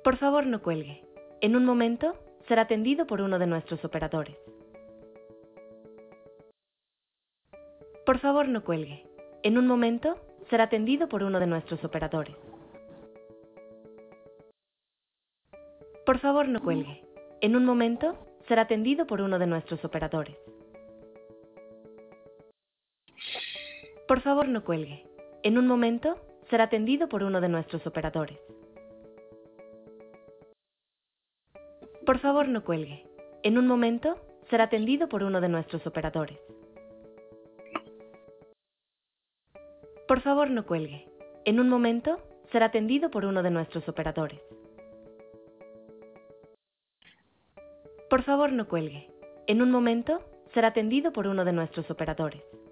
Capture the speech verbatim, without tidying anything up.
Por favor, no cuelgue. En un momento, será atendido por uno de nuestros operadores. Por favor, no cuelgue. En un momento, será atendido por uno de nuestros operadores. Por favor, no cuelgue. En un momento, será atendido por uno de nuestros operadores. Por favor, no cuelgue. En un momento, será atendido por uno de nuestros operadores. Por favor, no cuelgue. En un momento, será atendido por uno de nuestros operadores. Por favor, no cuelgue. En un momento, será atendido por uno de nuestros operadores. Por favor, no cuelgue. En un momento, será atendido por uno de nuestros operadores.